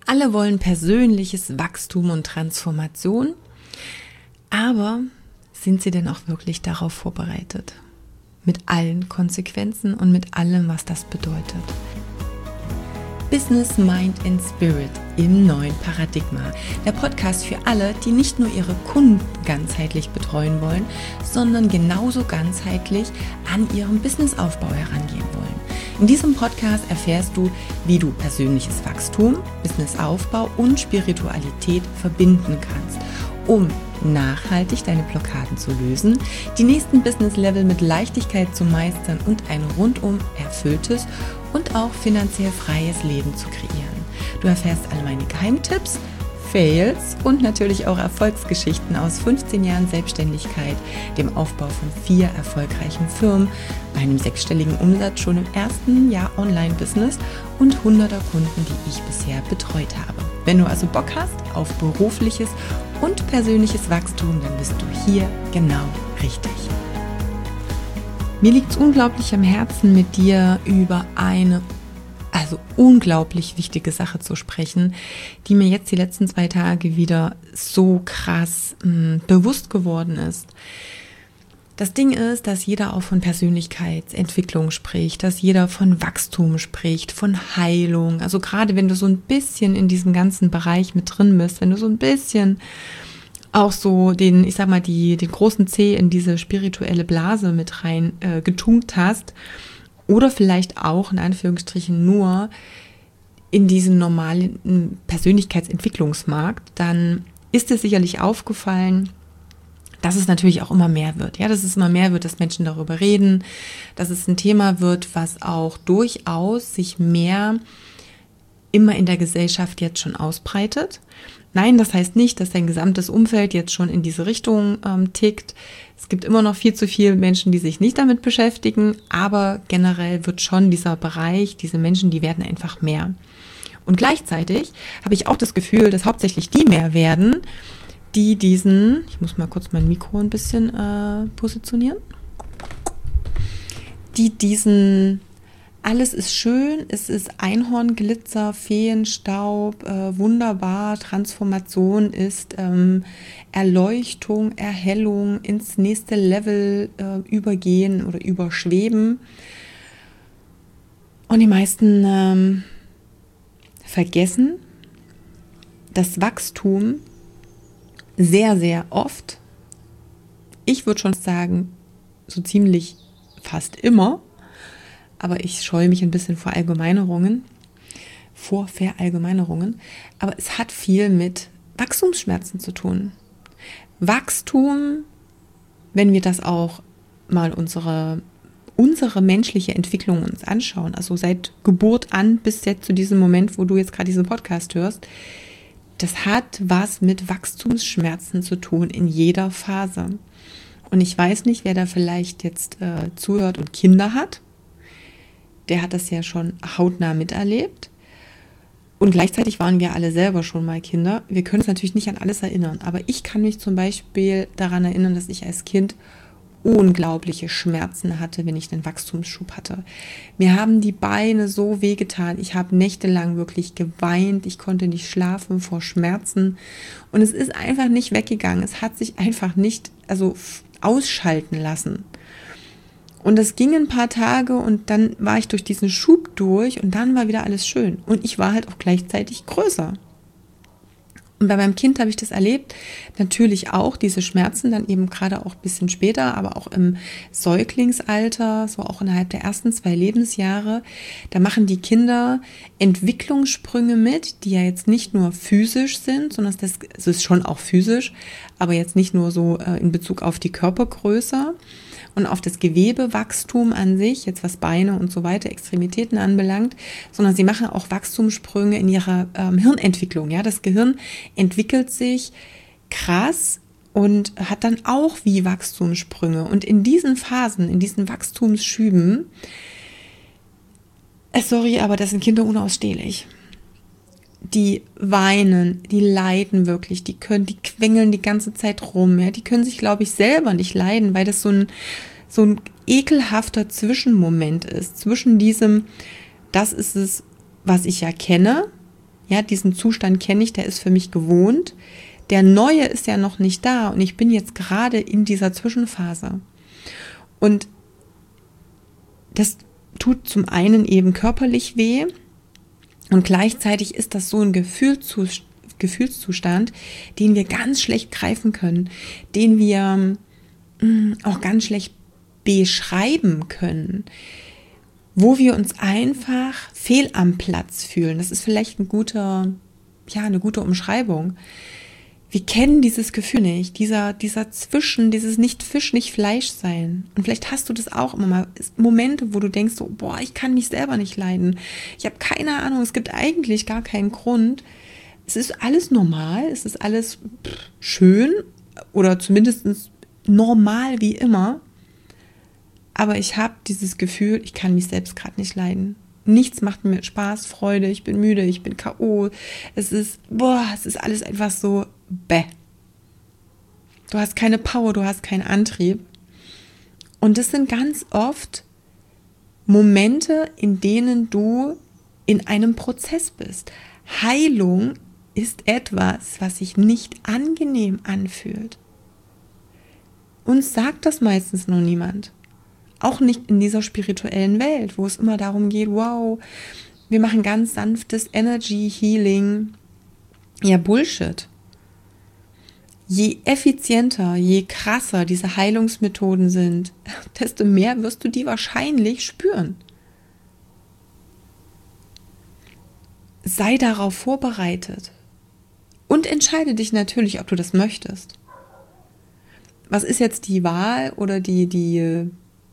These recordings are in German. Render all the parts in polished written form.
Alle wollen persönliches Wachstum und Transformation, aber sind sie denn auch wirklich darauf vorbereitet? Mit allen Konsequenzen und mit allem, was das bedeutet. Business, Mind and Spirit im neuen Paradigma. Der Podcast für alle, die nicht nur ihre Kunden ganzheitlich betreuen wollen, sondern genauso ganzheitlich an ihrem Businessaufbau herangehen wollen. In diesem Podcast erfährst du, wie du persönliches Wachstum, Businessaufbau und Spiritualität verbinden kannst, um nachhaltig deine Blockaden zu lösen, die nächsten Business-Level mit Leichtigkeit zu meistern und ein rundum erfülltes und auch finanziell freies Leben zu kreieren. Du erfährst all meine Geheimtipps, Fails und natürlich auch Erfolgsgeschichten aus 15 Jahren Selbstständigkeit, dem Aufbau von 4 erfolgreichen Firmen, einem 6-stelligen Umsatz schon im ersten Jahr Online-Business und 100er Kunden, die ich bisher betreut habe. Wenn du also Bock hast auf berufliches und persönliches Wachstum, dann bist du hier genau richtig. Mir liegt es unglaublich am Herzen, mit dir über eine unglaublich wichtige Sache zu sprechen, die mir jetzt die letzten 2 Tage wieder so krass bewusst geworden ist. Das Ding ist, dass jeder auch von Persönlichkeitsentwicklung spricht, dass jeder von Wachstum spricht, von Heilung. Also gerade wenn du so ein bisschen in diesem ganzen Bereich mit drin bist, wenn du so ein bisschen auch so den großen Zeh in diese spirituelle Blase mit rein getunkt hast oder vielleicht auch in Anführungsstrichen nur in diesen normalen Persönlichkeitsentwicklungsmarkt, dann ist es sicherlich aufgefallen, dass es natürlich auch immer mehr wird. Ja, dass es immer mehr wird, dass Menschen darüber reden, dass es ein Thema wird, was auch durchaus sich mehr immer in der Gesellschaft jetzt schon ausbreitet. Nein, das heißt nicht, dass dein gesamtes Umfeld jetzt schon in diese Richtung tickt. Es gibt immer noch viel zu viele Menschen, die sich nicht damit beschäftigen, aber generell wird schon dieser Bereich, diese Menschen, die werden einfach mehr. Und gleichzeitig habe ich auch das Gefühl, dass hauptsächlich die mehr werden, die ich muss mal kurz mein Mikro ein bisschen positionieren, alles ist schön, es ist Einhornglitzer, Feenstaub, wunderbar, Transformation ist Erleuchtung, Erhellung, ins nächste Level übergehen oder überschweben. Und die meisten vergessen, dass Wachstum sehr, sehr oft, ich würde schon sagen, so ziemlich fast immer, aber ich scheue mich ein bisschen vor Verallgemeinerungen, aber es hat viel mit Wachstumsschmerzen zu tun. Wachstum, wenn wir das auch mal unsere menschliche Entwicklung uns anschauen, also seit Geburt an bis jetzt zu diesem Moment, wo du jetzt gerade diesen Podcast hörst, das hat was mit Wachstumsschmerzen zu tun in jeder Phase. Und ich weiß nicht, wer da vielleicht jetzt zuhört und Kinder hat. Der hat das ja schon hautnah miterlebt. Und gleichzeitig waren wir alle selber schon mal Kinder. Wir können uns natürlich nicht an alles erinnern. Aber ich kann mich zum Beispiel daran erinnern, dass ich als Kind unglaubliche Schmerzen hatte, wenn ich einen Wachstumsschub hatte. Mir haben die Beine so wehgetan. Ich habe nächtelang wirklich geweint. Ich konnte nicht schlafen vor Schmerzen. Und es ist einfach nicht weggegangen. Es hat sich einfach nicht ausschalten lassen. Und es ging ein paar Tage und dann war ich durch diesen Schub durch und dann war wieder alles schön. Und ich war halt auch gleichzeitig größer. Und bei meinem Kind habe ich das erlebt, natürlich auch diese Schmerzen, dann eben gerade auch ein bisschen später, aber auch im Säuglingsalter, so auch innerhalb der ersten 2 Lebensjahre, da machen die Kinder Entwicklungssprünge mit, die ja jetzt nicht nur physisch sind, sondern es ist schon auch physisch, aber jetzt nicht nur so in Bezug auf die Körpergröße und auf das Gewebewachstum an sich, jetzt was Beine und so weiter, Extremitäten anbelangt, sondern sie machen auch Wachstumssprünge in ihrer Hirnentwicklung. Ja, das Gehirn entwickelt sich krass und hat dann auch wie Wachstumssprünge. Und in diesen Phasen, in diesen Wachstumsschüben, aber das sind Kinder unausstehlich. Die weinen, die leiden wirklich, die quengeln die ganze Zeit rum, ja, die können sich, glaube ich, selber nicht leiden, weil das so ein ekelhafter Zwischenmoment ist, zwischen diesem, das ist es, was ich ja kenne, Ja, diesen Zustand kenne ich, der ist für mich gewohnt. Der neue ist ja noch nicht da und ich bin jetzt gerade in dieser Zwischenphase. Und das tut zum einen eben körperlich weh und gleichzeitig ist das so ein Gefühlszustand, den wir ganz schlecht greifen können, den wir auch ganz schlecht beschreiben können, wo wir uns einfach fehl am Platz fühlen. Das ist vielleicht eine gute Umschreibung. Wir kennen dieses Gefühl nicht, dieser Zwischen, dieses nicht Fisch, nicht Fleisch sein. Und vielleicht hast du das auch immer mal, Momente, wo du denkst, so, boah, ich kann mich selber nicht leiden. Ich habe keine Ahnung, es gibt eigentlich gar keinen Grund. Es ist alles normal, es ist alles schön oder zumindest normal wie immer. Aber ich habe dieses Gefühl, ich kann mich selbst gerade nicht leiden. Nichts macht mir Spaß, Freude, ich bin müde, ich bin K.O. Es ist alles einfach so bäh. Du hast keine Power, du hast keinen Antrieb. Und das sind ganz oft Momente, in denen du in einem Prozess bist. Heilung ist etwas, was sich nicht angenehm anfühlt. Uns sagt das meistens noch niemand. Auch nicht in dieser spirituellen Welt, wo es immer darum geht, wow, wir machen ganz sanftes Energy Healing. Ja, Bullshit. Je effizienter, je krasser diese Heilungsmethoden sind, desto mehr wirst du die wahrscheinlich spüren. Sei darauf vorbereitet und entscheide dich natürlich, ob du das möchtest. Was ist jetzt die Wahl oder die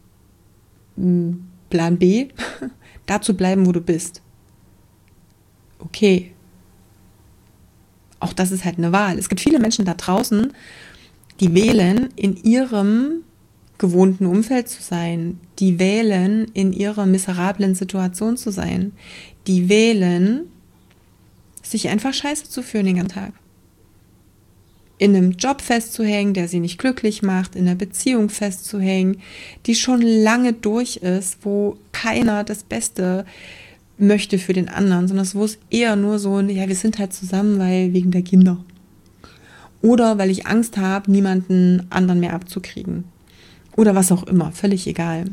Plan B? Da zu bleiben, wo du bist. Okay. Auch das ist halt eine Wahl. Es gibt viele Menschen da draußen, die wählen, in ihrem gewohnten Umfeld zu sein. Die wählen, in ihrer miserablen Situation zu sein. Die wählen, sich einfach scheiße zu fühlen den ganzen Tag. In einem Job festzuhängen, der sie nicht glücklich macht, in einer Beziehung festzuhängen, die schon lange durch ist, wo keiner das Beste möchte für den anderen, sondern wo es eher nur so, ja, wir sind halt zusammen, weil wegen der Kinder. Oder weil ich Angst habe, niemanden anderen mehr abzukriegen. Oder was auch immer, völlig egal.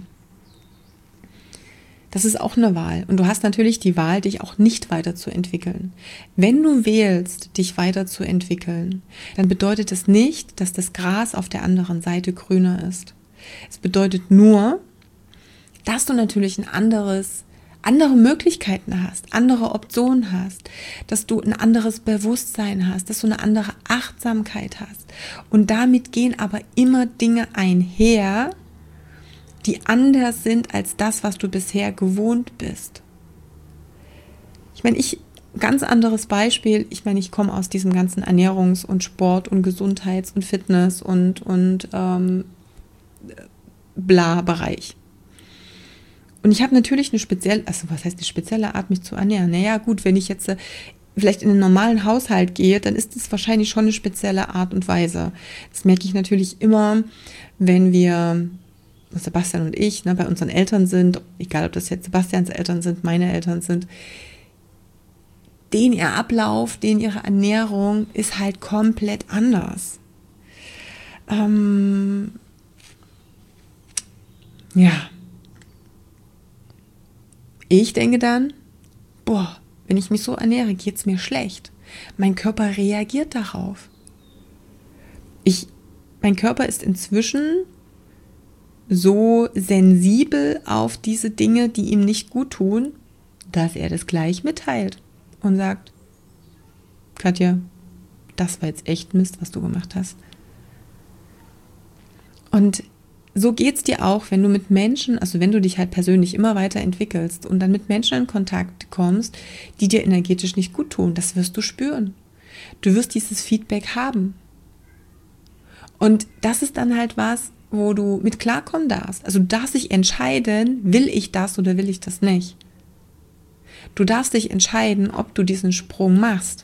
Das ist auch eine Wahl. Und du hast natürlich die Wahl, dich auch nicht weiterzuentwickeln. Wenn du wählst, dich weiterzuentwickeln, dann bedeutet das nicht, dass das Gras auf der anderen Seite grüner ist. Es bedeutet nur, dass du natürlich andere Möglichkeiten hast, andere Optionen hast, dass du ein anderes Bewusstsein hast, dass du eine andere Achtsamkeit hast. Und damit gehen aber immer Dinge einher, die anders sind als das, was du bisher gewohnt bist. Ganz anderes Beispiel, ich komme aus diesem ganzen Ernährungs- und Sport- und Gesundheits- und Fitness- und Bla-Bereich. Und ich habe natürlich eine spezielle Art, mich zu ernähren? Naja, gut, wenn ich jetzt vielleicht in einen normalen Haushalt gehe, dann ist es wahrscheinlich schon eine spezielle Art und Weise. Das merke ich natürlich immer, wenn wir, Sebastian und ich, bei unseren Eltern sind, egal ob das jetzt Sebastians Eltern sind, meine Eltern sind, ihr Ablauf, ihre Ernährung ist halt komplett anders. Ich denke dann, wenn ich mich so ernähre, geht's mir schlecht. Mein Körper reagiert darauf. Mein Körper ist inzwischen so sensibel auf diese Dinge, die ihm nicht gut tun, dass er das gleich mitteilt und sagt, Katja, das war jetzt echt Mist, was du gemacht hast. Und so geht's dir auch, wenn du mit Menschen, also wenn du dich halt persönlich immer weiterentwickelst und dann mit Menschen in Kontakt kommst, die dir energetisch nicht gut tun. Das wirst du spüren. Du wirst dieses Feedback haben. Und das ist dann halt was, wo du mit klarkommen darfst. Also du darfst dich entscheiden, will ich das oder will ich das nicht. Du darfst dich entscheiden, ob du diesen Sprung machst.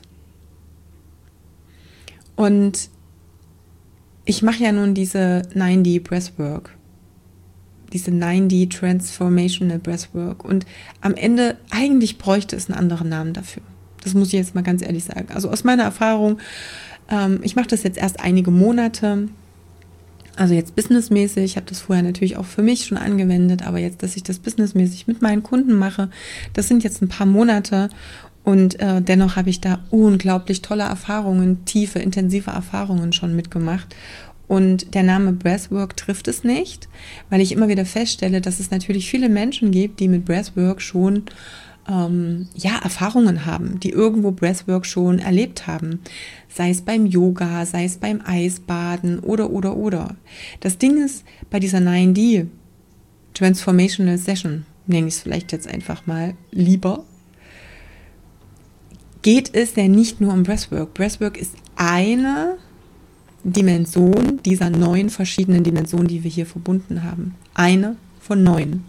Und ich mache ja nun diese 9D Breathwork, diese 9D Transformational Breathwork und am Ende, eigentlich bräuchte es einen anderen Namen dafür. Das muss ich jetzt mal ganz ehrlich sagen. Also aus meiner Erfahrung, ich mache das jetzt erst einige Monate, also jetzt businessmäßig. Ich habe das vorher natürlich auch für mich schon angewendet, aber jetzt, dass ich das businessmäßig mit meinen Kunden mache, das sind jetzt ein paar Monate und dennoch habe ich da unglaublich tolle Erfahrungen, tiefe, intensive Erfahrungen schon mitgemacht. Und der Name Breathwork trifft es nicht, weil ich immer wieder feststelle, dass es natürlich viele Menschen gibt, die mit Breathwork schon Erfahrungen haben, die irgendwo Breathwork schon erlebt haben. Sei es beim Yoga, sei es beim Eisbaden oder. Das Ding ist, bei dieser 9D Transformational Session, nenne ich es vielleicht jetzt einfach mal lieber, geht es ja nicht nur um Breathwork. Breathwork ist eine Dimension dieser 9 verschiedenen Dimensionen, die wir hier verbunden haben. Eine von 9.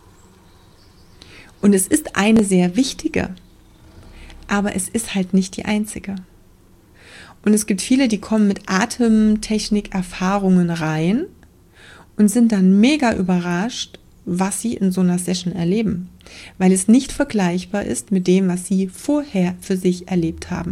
Und es ist eine sehr wichtige, aber es ist halt nicht die einzige. Und es gibt viele, die kommen mit Atemtechnik-Erfahrungen rein und sind dann mega überrascht, was sie in so einer Session erleben, weil es nicht vergleichbar ist mit dem, was sie vorher für sich erlebt haben.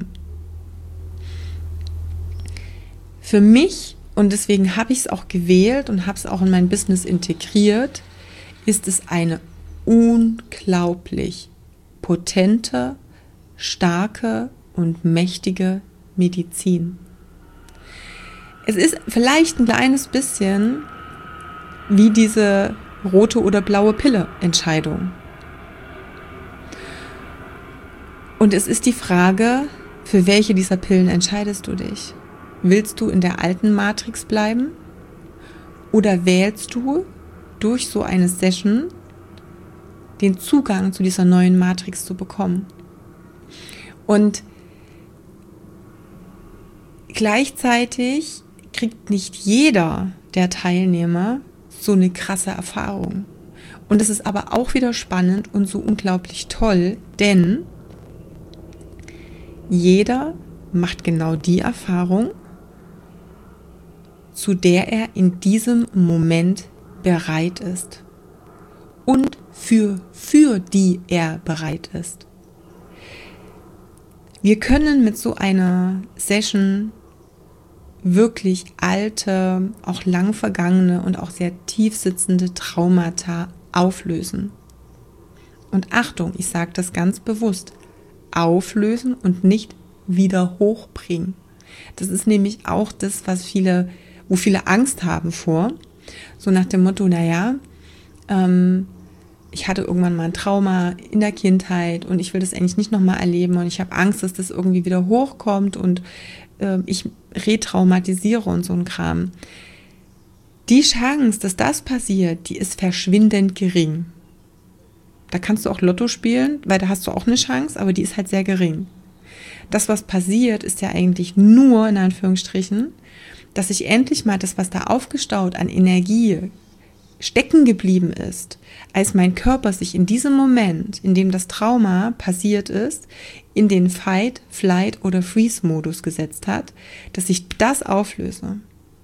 Für mich, und deswegen habe ich es auch gewählt und habe es auch in mein Business integriert, ist es eine unglaublich potente, starke und mächtige Medizin. Es ist vielleicht ein kleines bisschen wie diese rote oder blaue Pille Entscheidung. Und es ist die Frage, für welche dieser Pillen entscheidest du dich? Willst du in der alten Matrix bleiben? Oder wählst du durch so eine Session den Zugang zu dieser neuen Matrix zu bekommen? Und gleichzeitig kriegt nicht jeder der Teilnehmer so eine krasse Erfahrung. Und es ist aber auch wieder spannend und so unglaublich toll, denn jeder macht genau die Erfahrung, zu der er in diesem Moment bereit ist und für die er bereit ist. Wir können mit so einer Session wirklich alte, auch lang vergangene und auch sehr tief sitzende Traumata auflösen. Und Achtung, ich sage das ganz bewusst, auflösen und nicht wieder hochbringen. Das ist nämlich auch das, wo viele Angst haben vor, so nach dem Motto, ich hatte irgendwann mal ein Trauma in der Kindheit und ich will das eigentlich nicht nochmal erleben und ich habe Angst, dass das irgendwie wieder hochkommt und ich retraumatisiere und so ein Kram. Die Chance, dass das passiert, die ist verschwindend gering. Da kannst du auch Lotto spielen, weil da hast du auch eine Chance, aber die ist halt sehr gering. Das, was passiert, ist ja eigentlich nur, in Anführungsstrichen, dass ich endlich mal das, was da aufgestaut an Energie stecken geblieben ist, als mein Körper sich in diesem Moment, in dem das Trauma passiert ist, in den Fight, Flight oder Freeze-Modus gesetzt hat, dass ich das auflöse.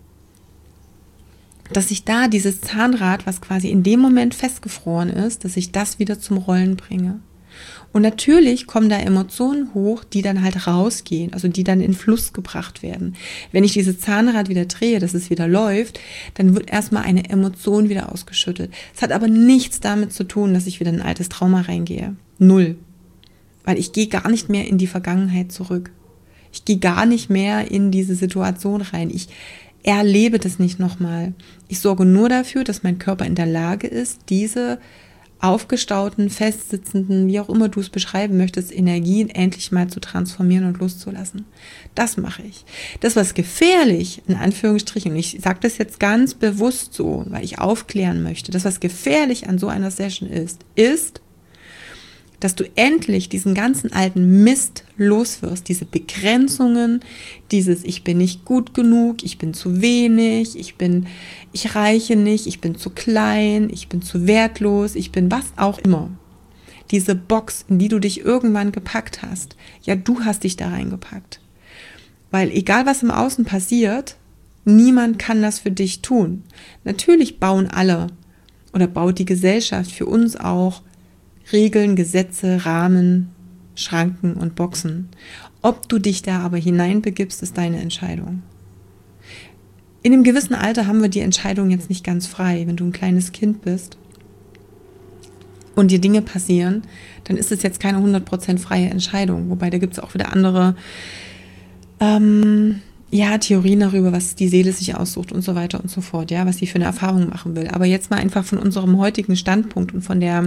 Dass ich da dieses Zahnrad, was quasi in dem Moment festgefroren ist, dass ich das wieder zum Rollen bringe. Und natürlich kommen da Emotionen hoch, die dann halt rausgehen, also die dann in Fluss gebracht werden. Wenn ich dieses Zahnrad wieder drehe, dass es wieder läuft, dann wird erstmal eine Emotion wieder ausgeschüttet. Es hat aber nichts damit zu tun, dass ich wieder in ein altes Trauma reingehe. 0. Weil ich gehe gar nicht mehr in die Vergangenheit zurück. Ich gehe gar nicht mehr in diese Situation rein. Ich erlebe das nicht nochmal. Ich sorge nur dafür, dass mein Körper in der Lage ist, diese aufgestauten, festsitzenden, wie auch immer du es beschreiben möchtest, Energien endlich mal zu transformieren und loszulassen. Das mache ich. Das, was gefährlich, in Anführungsstrichen, und ich sage das jetzt ganz bewusst so, weil ich aufklären möchte, das, was gefährlich an so einer Session ist, dass du endlich diesen ganzen alten Mist loswirst, diese Begrenzungen, dieses ich bin nicht gut genug, ich bin zu wenig, ich reiche nicht, ich bin zu klein, ich bin zu wertlos, ich bin was auch immer. Diese Box, in die du dich irgendwann gepackt hast, ja, du hast dich da reingepackt. Weil egal was im Außen passiert, niemand kann das für dich tun. Natürlich bauen alle oder baut die Gesellschaft für uns auch Regeln, Gesetze, Rahmen, Schranken und Boxen. Ob du dich da aber hineinbegibst, ist deine Entscheidung. In einem gewissen Alter haben wir die Entscheidung jetzt nicht ganz frei. Wenn du ein kleines Kind bist und dir Dinge passieren, dann ist es jetzt keine 100% freie Entscheidung. Wobei, da gibt es auch wieder andere Theorien darüber, was die Seele sich aussucht und so weiter und so fort, ja, was sie für eine Erfahrung machen will. Aber jetzt mal einfach von unserem heutigen Standpunkt und von der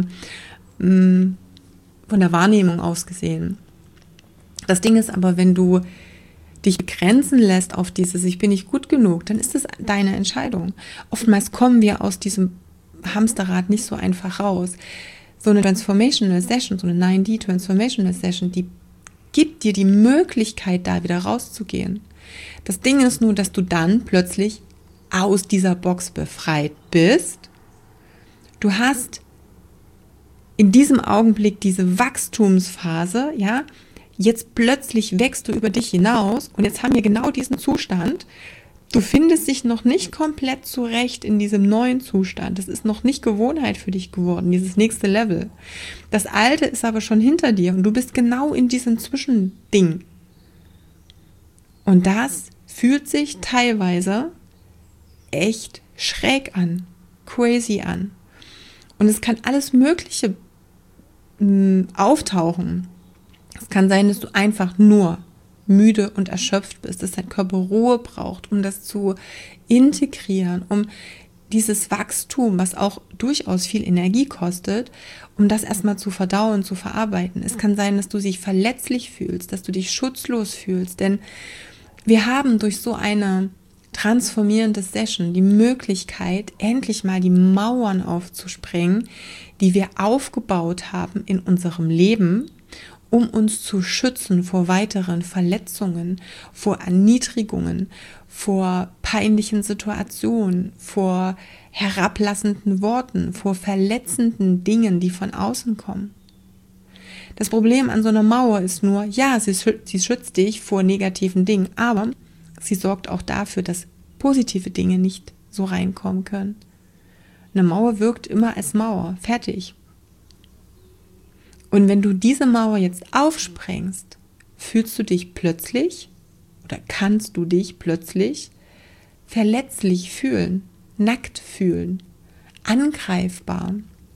Wahrnehmung aus gesehen. Das Ding ist aber, wenn du dich begrenzen lässt auf dieses, ich bin nicht gut genug, dann ist das deine Entscheidung. Oftmals kommen wir aus diesem Hamsterrad nicht so einfach raus. So eine Transformational Session, so eine 9D Transformational Session, die gibt dir die Möglichkeit, da wieder rauszugehen. Das Ding ist nur, dass du dann plötzlich aus dieser Box befreit bist. Du hast in diesem Augenblick diese Wachstumsphase, ja, jetzt plötzlich wächst du über dich hinaus und jetzt haben wir genau diesen Zustand. Du findest dich noch nicht komplett zurecht in diesem neuen Zustand. Das ist noch nicht Gewohnheit für dich geworden, dieses nächste Level. Das Alte ist aber schon hinter dir und du bist genau in diesem Zwischending. Und das fühlt sich teilweise echt schräg an, crazy an. Und es kann alles Mögliche auftauchen. Es kann sein, dass du einfach nur müde und erschöpft bist, dass dein Körper Ruhe braucht, um das zu integrieren, um dieses Wachstum, was auch durchaus viel Energie kostet, um das erstmal zu verdauen, zu verarbeiten. Es kann sein, dass du dich verletzlich fühlst, dass du dich schutzlos fühlst, denn wir haben durch so eine transformierende Session die Möglichkeit, endlich mal die Mauern aufzusprengen, die wir aufgebaut haben in unserem Leben, um uns zu schützen vor weiteren Verletzungen, vor Erniedrigungen, vor peinlichen Situationen, vor herablassenden Worten, vor verletzenden Dingen, die von außen kommen. Das Problem an so einer Mauer ist nur, ja, sie schützt dich vor negativen Dingen, aber sie sorgt auch dafür, dass positive Dinge nicht so reinkommen können. Eine Mauer wirkt immer als Mauer, fertig. Und wenn du diese Mauer jetzt aufsprengst, fühlst du dich plötzlich oder kannst du dich plötzlich verletzlich fühlen, nackt fühlen, angreifbar.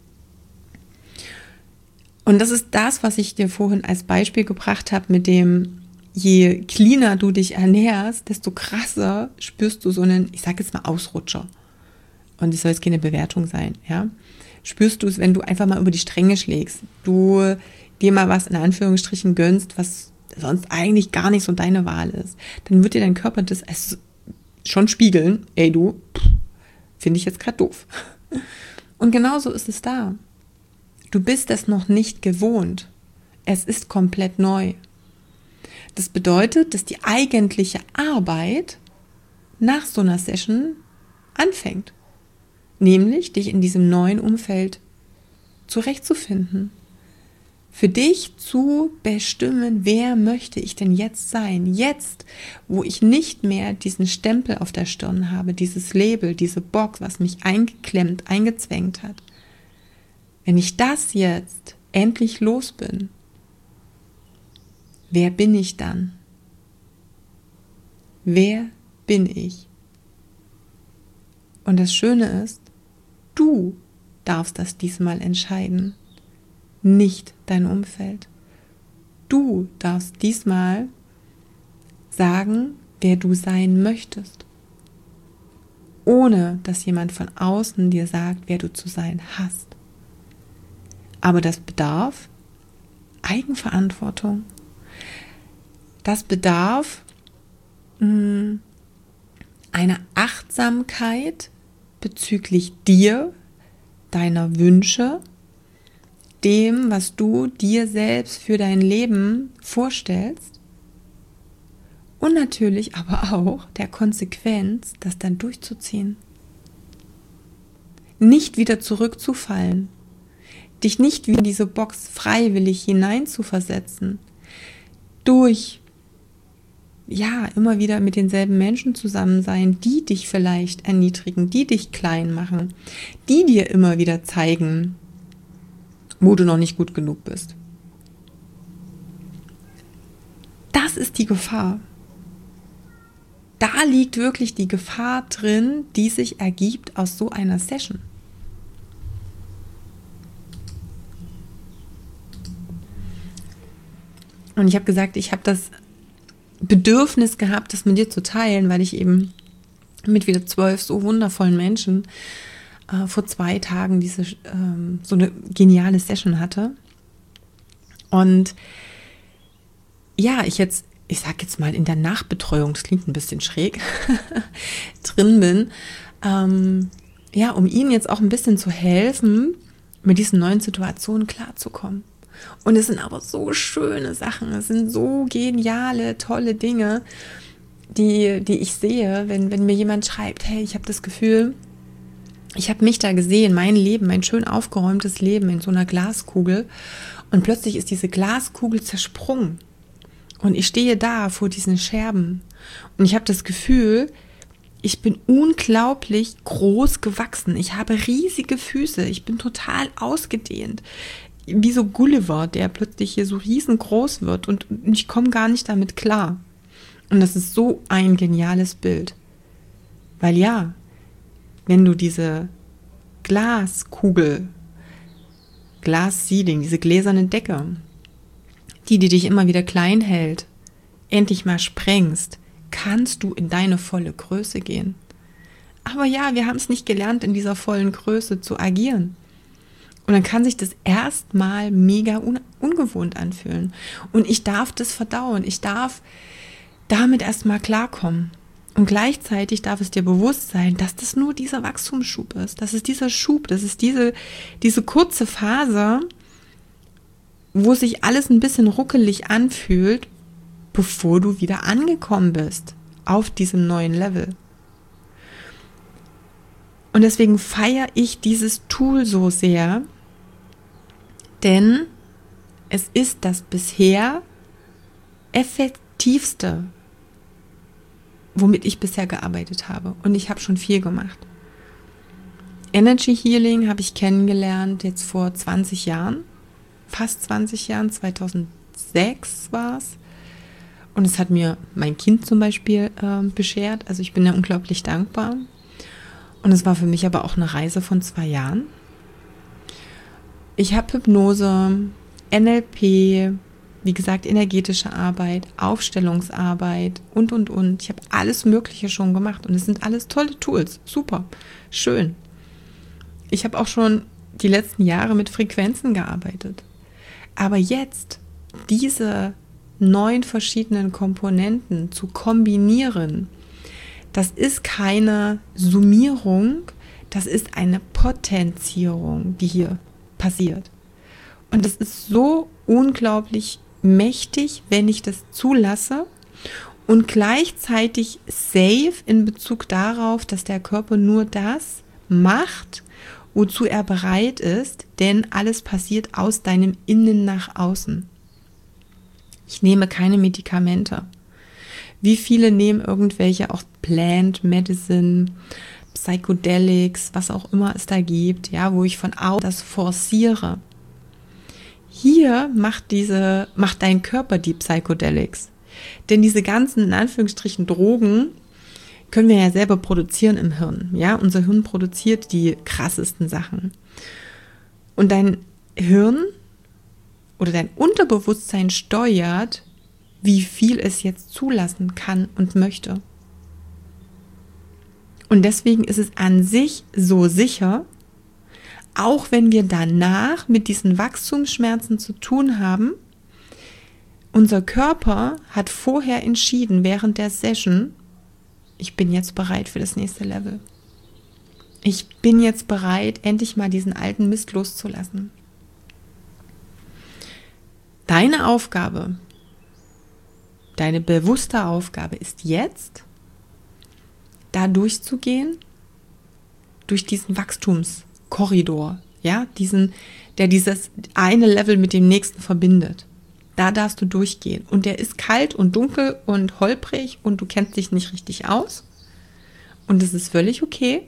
Und das ist das, was ich dir vorhin als Beispiel gebracht habe mit dem, je cleaner du dich ernährst, desto krasser spürst du so einen, ich sage jetzt mal Ausrutscher. Und es soll jetzt keine Bewertung sein, ja. Spürst du es, wenn du einfach mal über die Stränge schlägst, du dir mal was in Anführungsstrichen gönnst, was sonst eigentlich gar nicht so deine Wahl ist, dann wird dir dein Körper das schon spiegeln, ey du, finde ich jetzt gerade doof. Und genauso ist es da. Du bist es noch nicht gewohnt. Es ist komplett neu. Das bedeutet, dass die eigentliche Arbeit nach so einer Session anfängt. Nämlich, dich in diesem neuen Umfeld zurechtzufinden. Für dich zu bestimmen, wer möchte ich denn jetzt sein? Jetzt, wo ich nicht mehr diesen Stempel auf der Stirn habe, dieses Label, diese Box, was mich eingeklemmt, eingezwängt hat. Wenn ich das jetzt endlich los bin, wer bin ich dann? Wer bin ich? Und das Schöne ist, du darfst das diesmal entscheiden, nicht dein Umfeld. Du darfst diesmal sagen, wer du sein möchtest, ohne dass jemand von außen dir sagt, wer du zu sein hast. Aber das bedarf Eigenverantwortung. Das bedarf einer Achtsamkeit bezüglich dir, deiner Wünsche, dem, was du dir selbst für dein Leben vorstellst und natürlich aber auch der Konsequenz, das dann durchzuziehen. Nicht wieder zurückzufallen, dich nicht wie in diese Box freiwillig hineinzuversetzen, durch immer wieder mit denselben Menschen zusammen sein, die dich vielleicht erniedrigen, die dich klein machen, die dir immer wieder zeigen, wo du noch nicht gut genug bist. das ist die Gefahr. Da liegt wirklich die Gefahr drin, die sich ergibt aus so einer Session. Und ich habe gesagt, ich habe das Bedürfnis gehabt, das mit dir zu teilen, weil ich eben mit wieder 12 so wundervollen Menschen vor 2 Tagen so eine geniale Session hatte. Und ja, ich sage jetzt mal in der Nachbetreuung, das klingt ein bisschen schräg, drin bin, um ihnen jetzt auch ein bisschen zu helfen, mit diesen neuen Situationen klarzukommen. Und es sind aber so schöne Sachen, es sind so geniale, tolle Dinge, die ich sehe, wenn mir jemand schreibt, hey, ich habe das Gefühl, ich habe mich da gesehen, mein Leben, mein schön aufgeräumtes Leben in so einer Glaskugel, und plötzlich ist diese Glaskugel zersprungen und ich stehe da vor diesen Scherben und ich habe das Gefühl, ich bin unglaublich groß gewachsen, ich habe riesige Füße, ich bin total ausgedehnt, wie so Gulliver, der plötzlich hier so riesengroß wird und ich komme gar nicht damit klar. Und das ist so ein geniales Bild. Weil ja, wenn du diese Glaskugel, Glasseeding, diese gläserne Decke, die dich immer wieder klein hält, endlich mal sprengst, kannst du in deine volle Größe gehen. Aber ja, wir haben es nicht gelernt, in dieser vollen Größe zu agieren. Und dann kann sich das erstmal mega ungewohnt anfühlen. Und ich darf das verdauen. Ich darf damit erstmal klarkommen. Und gleichzeitig darf es dir bewusst sein, dass das nur dieser Wachstumsschub ist. Das ist dieser Schub, das ist diese kurze Phase, wo sich alles ein bisschen ruckelig anfühlt, bevor du wieder angekommen bist auf diesem neuen Level. Und deswegen feiere ich dieses Tool so sehr, denn es ist das bisher effektivste, womit ich bisher gearbeitet habe. Und ich habe schon viel gemacht. Energy Healing habe ich kennengelernt jetzt vor 20 Jahren, fast 20 Jahren, 2006 war es. Und es hat mir mein Kind zum Beispiel beschert. Also ich bin ja unglaublich dankbar. Und es war für mich aber auch eine Reise von 2 Jahren. Ich habe Hypnose, NLP, wie gesagt, energetische Arbeit, Aufstellungsarbeit und. Ich habe alles Mögliche schon gemacht und es sind alles tolle Tools. Super, schön. Ich habe auch schon die letzten Jahre mit Frequenzen gearbeitet. Aber jetzt diese 9 verschiedenen Komponenten zu kombinieren, das ist keine Summierung, das ist eine Potenzierung, die hier passiert. Und das ist so unglaublich mächtig, wenn ich das zulasse und gleichzeitig safe in Bezug darauf, dass der Körper nur das macht, wozu er bereit ist, denn alles passiert aus deinem Innen nach außen. Ich nehme keine Medikamente. Wie viele nehmen irgendwelche auch Plant Medicine, Psychedelics, was auch immer es da gibt, ja, wo ich von außen das forciere. Hier macht dein Körper die Psychedelics. Denn diese ganzen, in Anführungsstrichen, Drogen können wir ja selber produzieren im Hirn. Ja, unser Hirn produziert die krassesten Sachen. Und dein Hirn oder dein Unterbewusstsein steuert, wie viel es jetzt zulassen kann und möchte. Und deswegen ist es an sich so sicher, auch wenn wir danach mit diesen Wachstumsschmerzen zu tun haben, unser Körper hat vorher entschieden, während der Session, ich bin jetzt bereit für das nächste Level. Ich bin jetzt bereit, endlich mal diesen alten Mist loszulassen. Deine Aufgabe, deine bewusste Aufgabe ist jetzt, da durchzugehen, durch diesen Wachstumskorridor, ja, der dieses eine Level mit dem nächsten verbindet. Da darfst du durchgehen. Und der ist kalt und dunkel und holprig und du kennst dich nicht richtig aus. Und das ist völlig okay.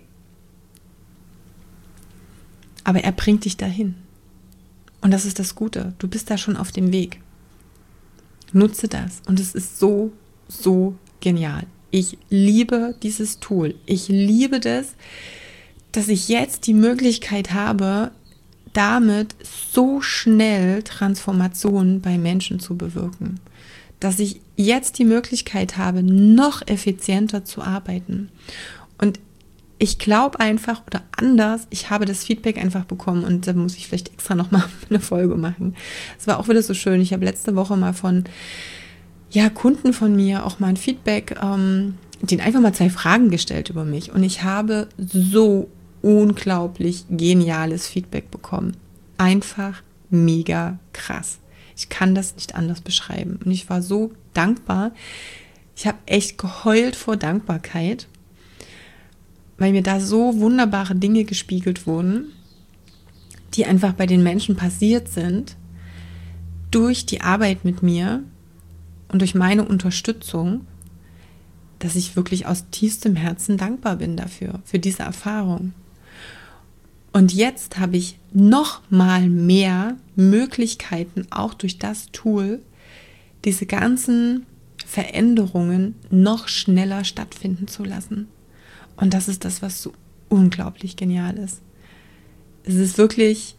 Aber er bringt dich dahin. Und das ist das Gute. Du bist da schon auf dem Weg. Nutze das und es ist so, so genial. Ich liebe dieses Tool. Ich liebe das, dass ich jetzt die Möglichkeit habe, damit so schnell Transformationen bei Menschen zu bewirken. Dass ich jetzt die Möglichkeit habe, noch effizienter zu arbeiten. Und ich glaube einfach, oder anders, ich habe das Feedback einfach bekommen und da muss ich vielleicht extra nochmal eine Folge machen. Es war auch wieder so schön. Ich habe letzte Woche mal von Kunden von mir auch mal ein Feedback, denen einfach mal 2 Fragen gestellt über mich. Und ich habe so unglaublich geniales Feedback bekommen. Einfach mega krass. Ich kann das nicht anders beschreiben. Und ich war so dankbar. Ich habe echt geheult vor Dankbarkeit, weil mir da so wunderbare Dinge gespiegelt wurden, die einfach bei den Menschen passiert sind, durch die Arbeit mit mir und durch meine Unterstützung, dass ich wirklich aus tiefstem Herzen dankbar bin dafür, für diese Erfahrung. Und jetzt habe ich noch mal mehr Möglichkeiten, auch durch das Tool, diese ganzen Veränderungen noch schneller stattfinden zu lassen. Und das ist das, was so unglaublich genial ist. Es ist wirklich,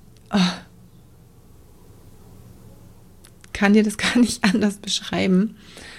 kann dir das gar nicht anders beschreiben.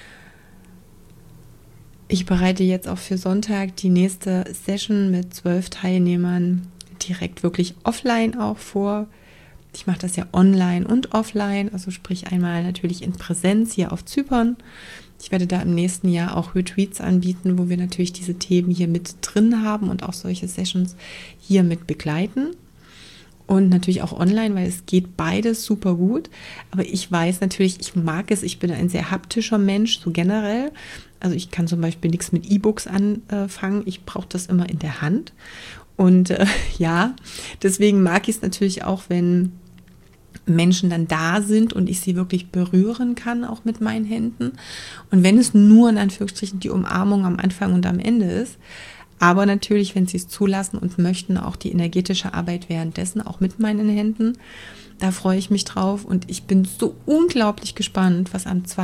Ich bereite jetzt auch für Sonntag die nächste Session mit 12 Teilnehmern direkt wirklich offline auch vor. Ich mache das ja online und offline, also sprich einmal natürlich in Präsenz hier auf Zypern. Ich werde da im nächsten Jahr auch Retreats anbieten, wo wir natürlich diese Themen hier mit drin haben und auch solche Sessions hier mit begleiten. Und natürlich auch online, weil es geht beides super gut. Aber ich weiß natürlich, ich mag es, ich bin ein sehr haptischer Mensch, so generell. Also ich kann zum Beispiel nichts mit E-Books anfangen, ich brauche das immer in der Hand. Und deswegen mag ich es natürlich auch, wenn Menschen dann da sind und ich sie wirklich berühren kann, auch mit meinen Händen. Und wenn es nur in Anführungsstrichen die Umarmung am Anfang und am Ende ist, aber natürlich, wenn sie es zulassen und möchten, auch die energetische Arbeit währenddessen, auch mit meinen Händen, da freue ich mich drauf und ich bin so unglaublich gespannt, was am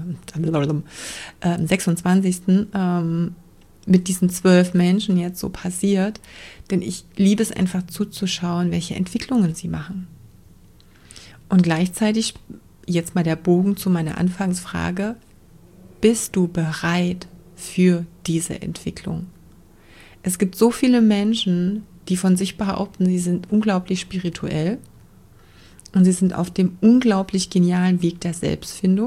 26. Mit diesen 12 Menschen jetzt so passiert, denn ich liebe es einfach zuzuschauen, welche Entwicklungen sie machen. Und gleichzeitig, jetzt mal der Bogen zu meiner Anfangsfrage, bist du bereit für diese Entwicklung? Es gibt so viele Menschen, die von sich behaupten, sie sind unglaublich spirituell und sie sind auf dem unglaublich genialen Weg der Selbstfindung,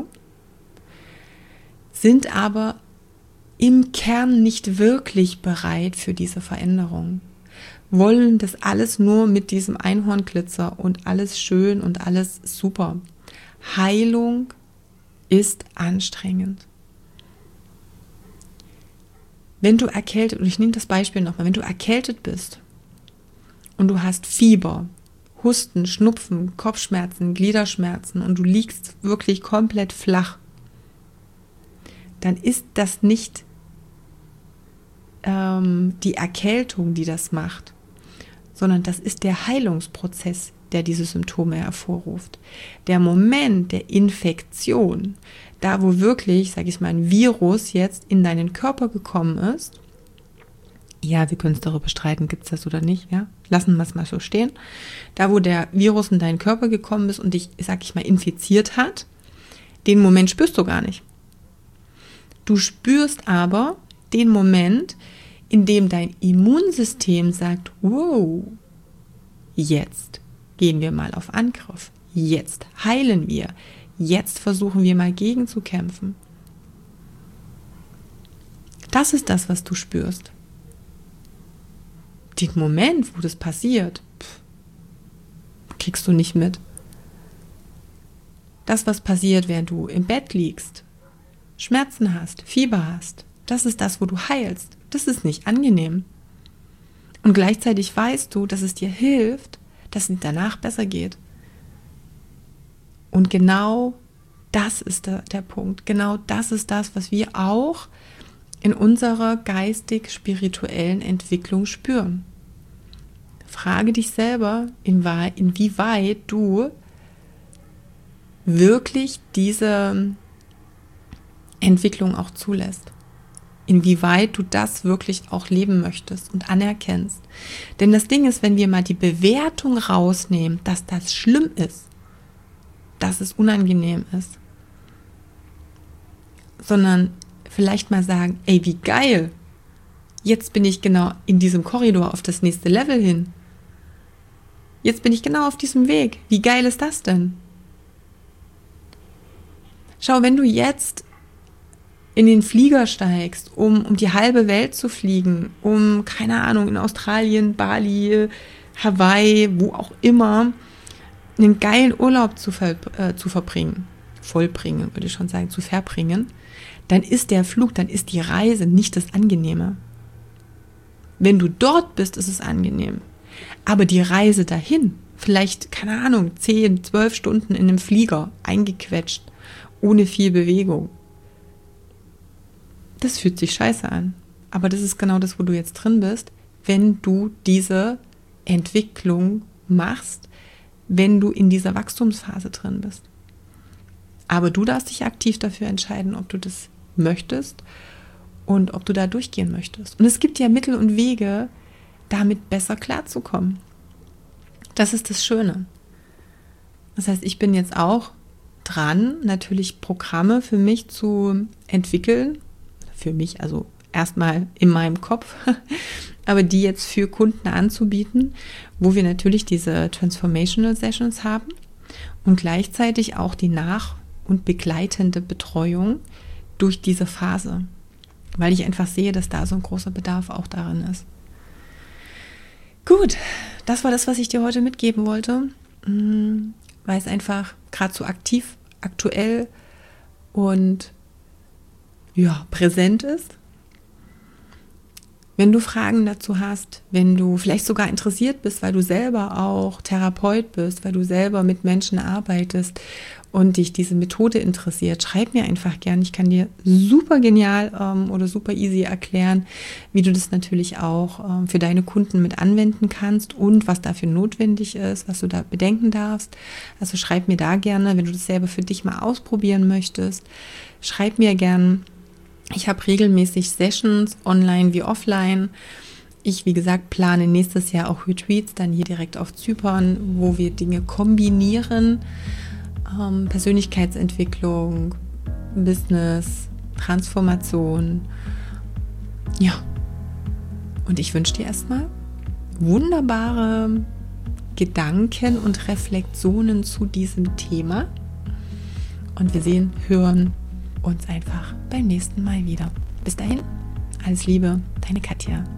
sind aber im Kern nicht wirklich bereit für diese Veränderung, wollen das alles nur mit diesem Einhornglitzer und alles schön und alles super. Heilung ist anstrengend. Wenn du erkältet, und ich nehme das Beispiel nochmal, wenn du erkältet bist und du hast Fieber, Husten, Schnupfen, Kopfschmerzen, Gliederschmerzen und du liegst wirklich komplett flach, dann ist das nicht die Erkältung, die das macht, sondern das ist der Heilungsprozess, der diese Symptome hervorruft. Der Moment der Infektion, da wo wirklich, sage ich mal, ein Virus jetzt in deinen Körper gekommen ist, ja, wir können es darüber streiten, gibt es das oder nicht, ja, lassen wir es mal so stehen, da wo der Virus in deinen Körper gekommen ist und dich, sage ich mal, infiziert hat, den Moment spürst du gar nicht. Du spürst aber den Moment, in dem dein Immunsystem sagt, wow, jetzt gehen wir mal auf Angriff, jetzt heilen wir, jetzt versuchen wir mal gegenzukämpfen. Das ist das, was du spürst. Den Moment, wo das passiert, kriegst du nicht mit. Das, was passiert, während du im Bett liegst, Schmerzen hast, Fieber hast, das ist das, wo du heilst. Das ist nicht angenehm. Und gleichzeitig weißt du, dass es dir hilft, dass es danach besser geht. Und genau das ist der Punkt. Genau das ist das, was wir auch in unserer geistig-spirituellen Entwicklung spüren. Frage dich selber, inwieweit du wirklich diese Entwicklung auch zulässt. Inwieweit du das wirklich auch leben möchtest und anerkennst. Denn das Ding ist, wenn wir mal die Bewertung rausnehmen, dass das schlimm ist, dass es unangenehm ist, sondern vielleicht mal sagen, ey, wie geil, jetzt bin ich genau in diesem Korridor auf das nächste Level hin. Jetzt bin ich genau auf diesem Weg. Wie geil ist das denn? Schau, wenn du jetzt in den Flieger steigst, um die halbe Welt zu fliegen, um, keine Ahnung, in Australien, Bali, Hawaii, wo auch immer, einen geilen Urlaub zu verbringen, vollbringen, würde ich schon sagen, zu verbringen, dann ist der Flug, dann ist die Reise nicht das Angenehme. Wenn du dort bist, ist es angenehm. Aber die Reise dahin, vielleicht, keine Ahnung, 10, 12 Stunden in einem Flieger, eingequetscht, ohne viel Bewegung, das fühlt sich scheiße an. Aber das ist genau das, wo du jetzt drin bist, wenn du diese Entwicklung machst, wenn du in dieser Wachstumsphase drin bist. Aber du darfst dich aktiv dafür entscheiden, ob du das möchtest und ob du da durchgehen möchtest. Und es gibt ja Mittel und Wege, damit besser klarzukommen. Das ist das Schöne. Das heißt, ich bin jetzt auch dran, natürlich Programme für mich zu entwickeln, für mich, also erstmal in meinem Kopf, aber die jetzt für Kunden anzubieten, wo wir natürlich diese Transformational Sessions haben und gleichzeitig auch die nach- und begleitende Betreuung durch diese Phase, weil ich einfach sehe, dass da so ein großer Bedarf auch darin ist. Gut, das war das, was ich dir heute mitgeben wollte, weil es einfach gerade so aktuell und präsent ist. Wenn du Fragen dazu hast, wenn du vielleicht sogar interessiert bist, weil du selber auch Therapeut bist, weil du selber mit Menschen arbeitest und dich diese Methode interessiert, schreib mir einfach gern. Ich kann dir super genial oder super easy erklären, wie du das natürlich auch für deine Kunden mit anwenden kannst und was dafür notwendig ist, was du da bedenken darfst. Also schreib mir da gerne, wenn du das selber für dich mal ausprobieren möchtest. Schreib mir gern. Ich habe regelmäßig Sessions, online wie offline. Ich, wie gesagt, plane nächstes Jahr auch Retreats, dann hier direkt auf Zypern, wo wir Dinge kombinieren. Persönlichkeitsentwicklung, Business, Transformation. Ja, und ich wünsche dir erstmal wunderbare Gedanken und Reflexionen zu diesem Thema. Und wir hören uns einfach beim nächsten Mal wieder. Bis dahin, alles Liebe, deine Katja.